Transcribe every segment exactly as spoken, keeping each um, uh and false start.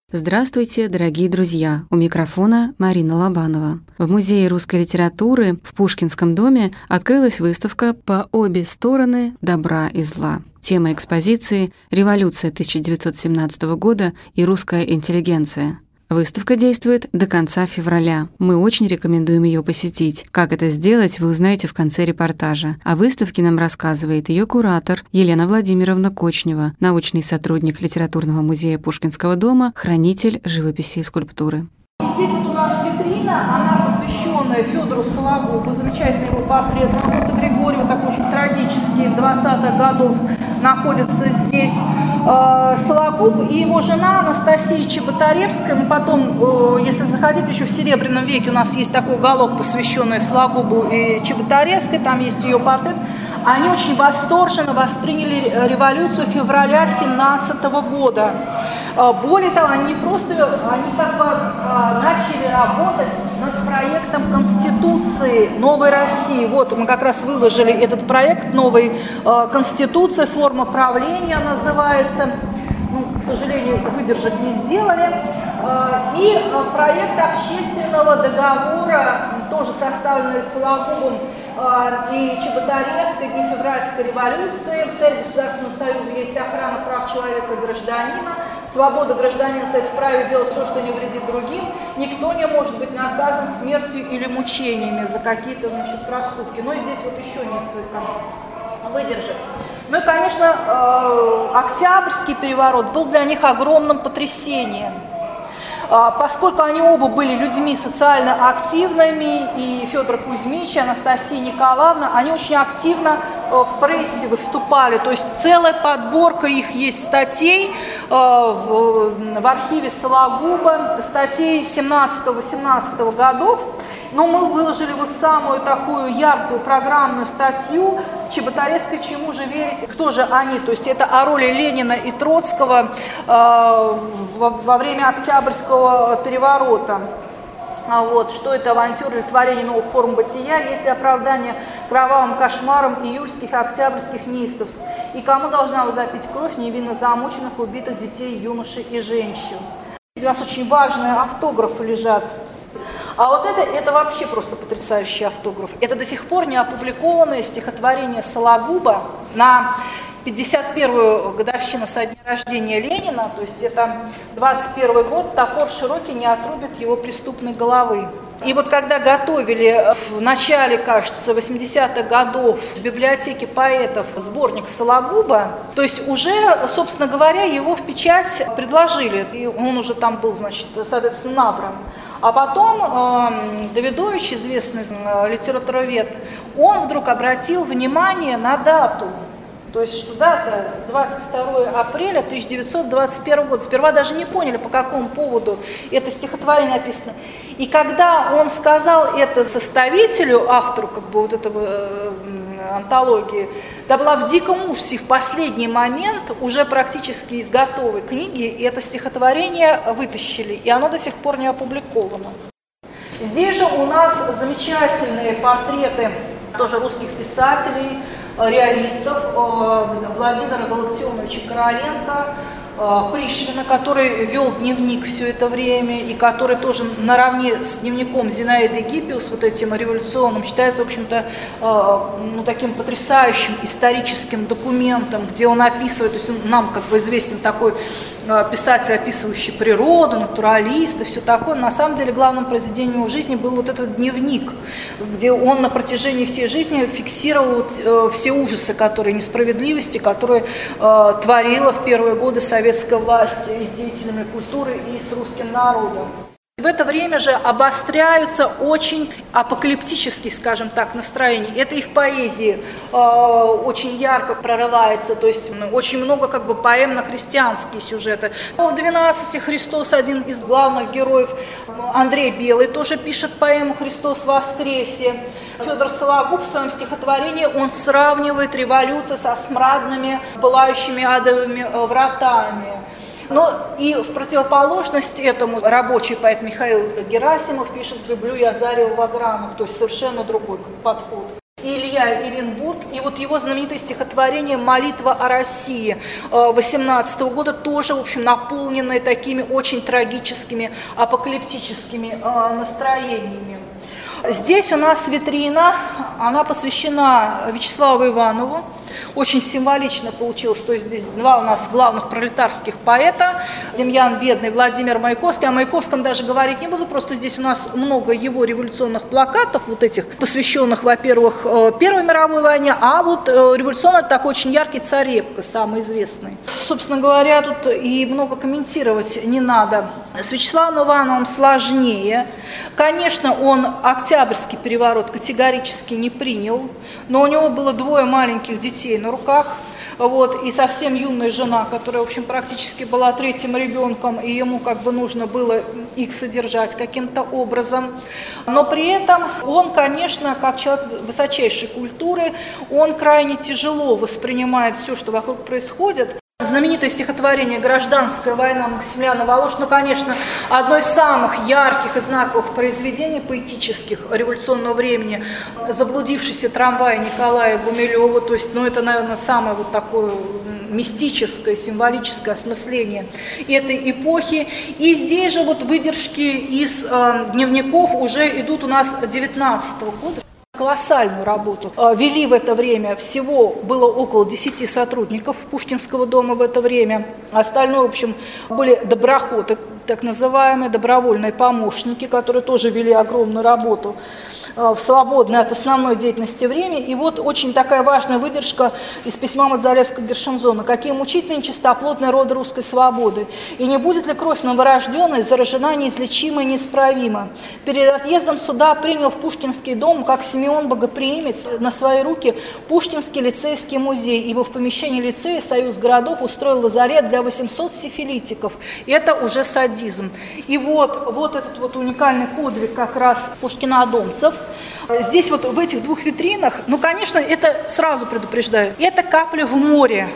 Здравствуйте, дорогие друзья! У микрофона Марина Лобанова. В Музее русской литературы в Пушкинском доме открылась выставка «По обе стороны добра и зла». Тема экспозиции «Революция тысяча девятьсот семнадцатого года и русская интеллигенция». Выставка действует до конца февраля. Мы очень рекомендуем ее посетить. Как это сделать, вы узнаете в конце репортажа. О выставке нам рассказывает ее куратор Елена Владимировна Кочнева, научный сотрудник Литературного музея Пушкинского дома, хранитель живописи и скульптуры. Здесь вот у нас витрина, она посвященная Федору Сологубу, замечательный его портрет. Работа Григорьева, такой очень трагический, двадцатых годов, находится здесь. Сологуб и его жена Анастасия Чеботаревская. Мы потом, если заходите, еще в Серебряном веке у нас есть такой уголок, посвященный Сологубу и Чеботаревской, там есть ее портрет. Они очень восторженно восприняли революцию февраля семнадцатого года. Более того, они не просто, они как бы начали работать над проектом Конституции Новой России. Вот мы как раз выложили этот проект новой Конституции, форма правления называется. Ну, к сожалению, выдержать не сделали. И проект общественного договора, тоже составленный Сологубом и Чеботаревской, Дни февральской революции. Цель Государственного союза есть охрана прав человека и гражданина. Свобода гражданина стоит вправе делать все, что не вредит другим. Никто не может быть наказан смертью или мучениями за какие-то, значит, проступки. Но и здесь вот еще несколько выдержек. Ну и, конечно, Октябрьский переворот был для них огромным потрясением. Поскольку они оба были людьми социально активными, и Федор Кузьмич, и Анастасия Николаевна, они очень активно в прессе выступали. То есть целая подборка их есть статей в архиве Сологуба, статей семнадцатого-восемнадцатого годов. Но мы выложили вот самую такую яркую программную статью Чеботаревской «Чему же верить? Кто же они?». То есть это о роли Ленина и Троцкого э, во, во время Октябрьского переворота. А вот, что это авантюра или творение новых форм бытия, есть ли оправдание кровавым кошмарам июльских и октябрьских неистовств, и кому должна возопить кровь невинно замученных, убитых детей, юношей и женщин. У нас очень важные автографы лежат. А вот это, это вообще просто потрясающий автограф. Это до сих пор не опубликованное стихотворение Сологуба на пятьдесят первую годовщину со дня рождения Ленина, то есть это двадцать первый год, топор широкий не отрубит его преступной головы. И вот когда готовили в начале, кажется, восьмидесятых годов в библиотеке поэтов сборник Сологуба, то есть уже, собственно говоря, его в печать предложили, и он уже там был, значит, соответственно, набран. А потом э, Давидович, известный э, литературовед, он вдруг обратил внимание на дату. То есть, что дата двадцать второе апреля тысяча девятьсот двадцать первого года. Сперва даже не поняли, по какому поводу это стихотворение написано. И когда он сказал это составителю, автору как бы вот этого э, антологии, да была в диком ужасе. В последний момент уже практически из готовой книги это стихотворение вытащили, и оно до сих пор не опубликовано. Здесь же у нас замечательные портреты тоже русских писателей, реалистов, Владимира Галактионовича Короленко, Пришвина, который вел дневник все это время и который тоже наравне с дневником Зинаиды Гиппиус, вот этим революционным, считается, в общем-то, ну, таким потрясающим историческим документом, где он описывает, то есть он, нам как бы известен такой писатель, описывающий природу, натуралист и все такое. На самом деле главным произведением его жизни был вот этот дневник, где он на протяжении всей жизни фиксировал вот, все ужасы, которые несправедливости, которые э, творила в первые годы советская власть и с деятелями культуры, и с русским народом. В это время же обостряются очень апокалиптические, скажем так, настроения. Это и в поэзии э, очень ярко прорывается, то есть ну, очень много как бы поэм на христианские сюжеты. В «двенадцати» Христос, один из главных героев, Андрей Белый тоже пишет поэму «Христос воскресе». Федор Сологуб в своем стихотворении он сравнивает революцию со смрадными, пылающими адовыми вратами. Но и в противоположность этому рабочий поэт Михаил Герасимов пишет «Люблю я зарево в огранах», то есть совершенно другой подход. Илья Иренбург. И вот его знаменитое стихотворение «Молитва о России» восемнадцатого года, тоже, в общем, наполненное такими очень трагическими, апокалиптическими настроениями. Здесь у нас витрина, она посвящена Вячеславу Иванову. Очень символично получилось, то есть здесь два у нас главных пролетарских поэта, Демьян Бедный, Владимир Маяковский. О Маяковском даже говорить не буду, просто здесь у нас много его революционных плакатов, вот этих, посвященных, во-первых, Первой мировой войне, а вот революционный такой очень яркий Царевка, самый известный. Собственно говоря, тут и много комментировать не надо. С Вячеславом Ивановым сложнее. Конечно, он Октябрьский переворот категорически не принял, но у него было двое маленьких детей на руках, вот, и совсем юная жена, которая, в общем, практически была третьим ребенком, и ему как бы нужно было их содержать каким-то образом. Но при этом он, конечно, как человек высочайшей культуры, он крайне тяжело воспринимает все, что вокруг происходит. Знаменитое стихотворение «Гражданская война» Максимилиана Волошина, ну, конечно, одно из самых ярких и знаковых произведений поэтических революционного времени, «Заблудившийся трамвай» Николая Гумилева, то есть, ну, это, наверное, самое вот такое мистическое, символическое осмысление этой эпохи. И здесь же вот выдержки из э, дневников уже идут у нас девятнадцатого года. Колоссальную работу вели в это время. Всего было около десяти сотрудников Пушкинского дома в это время. Остальное, в общем, были доброходы, так называемые добровольные помощники, которые тоже вели огромную работу в свободное от основной деятельности время. И вот очень такая важная выдержка из письма Мадзалевского-Гершензона. «Какие мучительные чистоплотные роды русской свободы! И не будет ли кровь новорожденной заражена неизлечимо и неисправимо? Перед отъездом суда принял в Пушкинский дом, как Симеон Богоприимец, на свои руки Пушкинский лицейский музей, ибо в помещении лицея Союз городов устроил лазарет для восьмисот сифилитиков». И это уже садизм. И вот, вот этот вот уникальный подвиг как раз пушкинодомцев. Здесь вот в этих двух витринах, ну, конечно, это сразу предупреждаю, это капля в море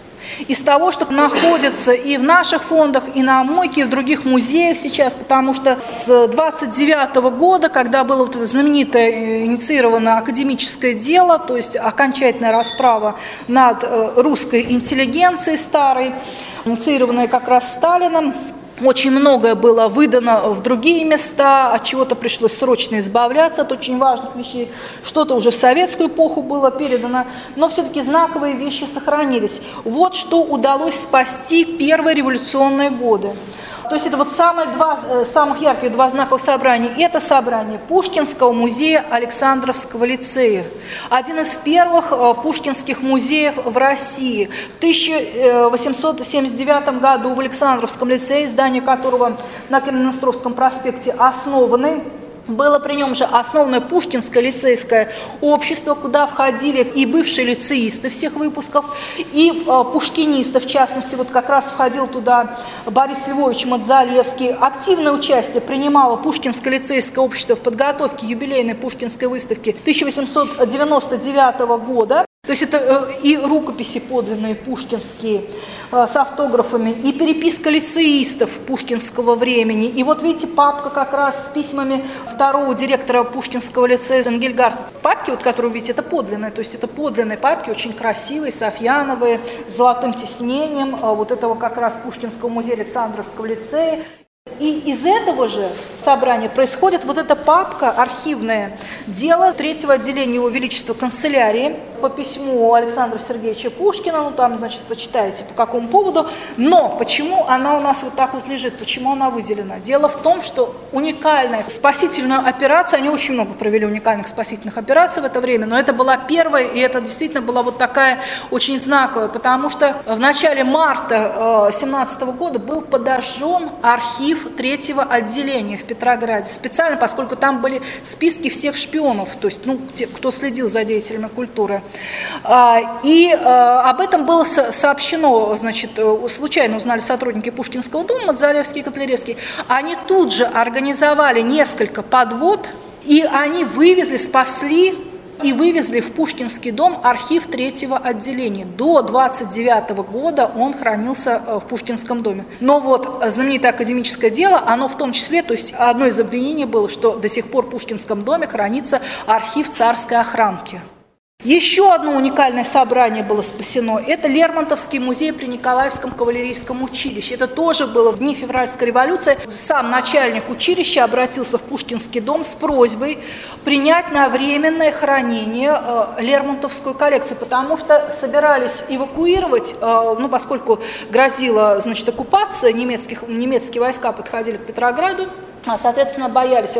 из того, что находится и в наших фондах, и на Мойке, и в других музеях сейчас, потому что с двадцать девятого года, когда было вот это знаменитое инициировано академическое дело, то есть окончательная расправа над русской интеллигенцией старой, инициированная как раз Сталином, очень многое было выдано в другие места, от чего-то пришлось срочно избавляться от очень важных вещей, что-то уже в советскую эпоху было передано, но все-таки знаковые вещи сохранились. Вот что удалось спасти первые революционные годы. То есть это вот самые два, самых ярких два знаковых собрания. Это собрание Пушкинского музея Александровского лицея. Один из первых пушкинских музеев в России. В тысяча восемьсот семьдесят девятом году в Александровском лицее, здание которого на Каменноостровском проспекте основаны, было при нем же основано Пушкинское лицейское общество, куда входили и бывшие лицеисты всех выпусков, и э, пушкинисты, в частности, вот как раз входил туда Борис Львович Мадзалевский. Активное участие принимало Пушкинское лицейское общество в подготовке юбилейной Пушкинской выставки тысяча восемьсот девяносто девятого года. То есть это э, и рукописи подлинные пушкинские э, с автографами, и переписка лицеистов пушкинского времени. И вот видите, папка как раз с письмами второго директора Пушкинского лицея Энгельгарта. Папки, вот, которые вы видите, это подлинные, то есть это подлинные папки, очень красивые, софьяновые, с золотым тиснением, э, вот этого как раз Пушкинского музея Александровского лицея. И из этого же собрания происходит вот эта папка, архивное дело третьего отделения Его Величества канцелярии по письму Александра Сергеевича Пушкина, ну там, значит, почитаете по какому поводу, но почему она у нас вот так вот лежит, почему она выделена? Дело в том, что уникальная спасительную операцию, они очень много провели уникальных спасительных операций в это время, но это была первая, и это действительно была вот такая очень знаковая, потому что в начале марта семнадцатого года был подожжен архив третьего отделения в Петрограде. Специально, поскольку там были списки всех шпионов, то есть, ну, те, кто следил за деятелями культуры. И об этом было сообщено, значит, случайно узнали сотрудники Пушкинского дома, Мадзалевский и Котляревский. Они тут же организовали несколько подвод, и они вывезли, спасли и вывезли в Пушкинский дом архив третьего отделения. До двадцать девятого года он хранился в Пушкинском доме. Но вот знаменитое академическое дело, оно в том числе, то есть одно из обвинений было, что до сих пор в Пушкинском доме хранится архив царской охранки. Еще одно уникальное собрание было спасено. Это Лермонтовский музей при Николаевском кавалерийском училище. Это тоже было в дни февральской революции. Сам начальник училища обратился в Пушкинский дом с просьбой принять на временное хранение э, Лермонтовскую коллекцию, потому что собирались эвакуировать, э, ну, поскольку грозила, значит, оккупация, немецких, немецкие войска подходили к Петрограду, соответственно, боялись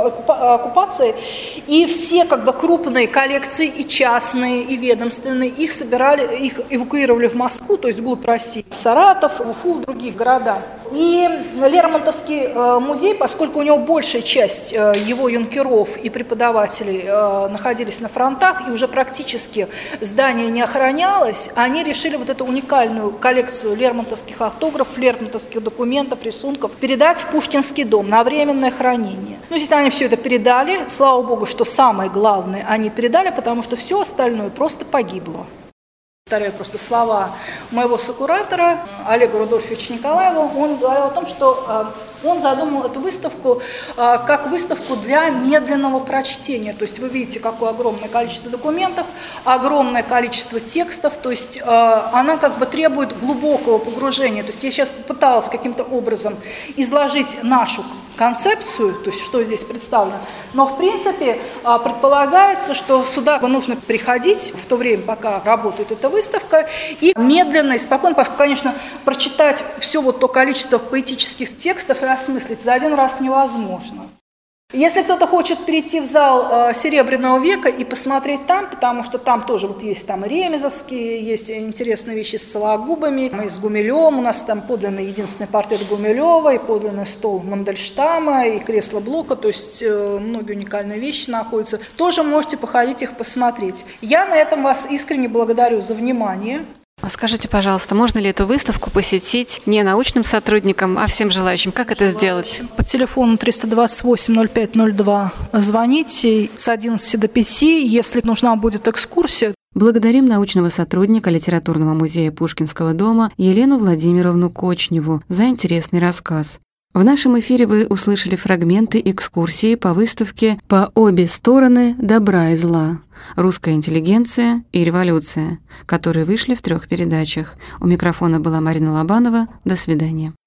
оккупации, и все как бы крупные коллекции, и частные, и ведомственные, их собирали, их эвакуировали в Москву, то есть вглубь России, в Саратов, в Уфу, в других города. И Лермонтовский музей, поскольку у него большая часть его юнкеров и преподавателей находились на фронтах, и уже практически здание не охранялось, они решили вот эту уникальную коллекцию лермонтовских автографов, лермонтовских документов, рисунков передать в Пушкинский дом на временное хранение. Ну, естественно, они все это передали. Слава богу, что самое главное они передали, потому что все остальное просто погибло. Повторяю просто слова моего сокуратора Олега Рудольфовича Николаева. Он говорил о том, что он задумал эту выставку как выставку для медленного прочтения. То есть вы видите, какое огромное количество документов, огромное количество текстов. То есть она как бы требует глубокого погружения. То есть я сейчас попыталась каким-то образом изложить нашу концепцию, то есть что здесь представлено. Но в принципе предполагается, что сюда нужно приходить в то время, пока работает эта выставка, и медленно и спокойно, поскольку, конечно, прочитать все вот то количество поэтических текстов и осмыслить за один раз невозможно. Если кто-то хочет перейти в зал э, Серебряного века и посмотреть там, потому что там тоже вот есть там ремезовские, есть интересные вещи с Сологубами, мы с Гумилевым, у нас там подлинный единственный портрет Гумилева, и подлинный стол Мандельштама, и кресло Блока, то есть э, многие уникальные вещи находятся. Тоже можете походить их посмотреть. Я на этом вас искренне благодарю за внимание. Скажите, пожалуйста, можно ли эту выставку посетить не научным сотрудникам, а всем желающим? Как это сделать? По телефону триста двадцать восемь ноль пять ноль два звоните с одиннадцати до пяти, если нужна будет экскурсия. Благодарим научного сотрудника Литературного музея Пушкинского дома Елену Владимировну Кочневу за интересный рассказ. В нашем эфире вы услышали фрагменты экскурсии по выставке «По обе стороны добра и зла. Русская интеллигенция и революция», которые вышли в трех передачах. У микрофона была Марина Лобанова. До свидания.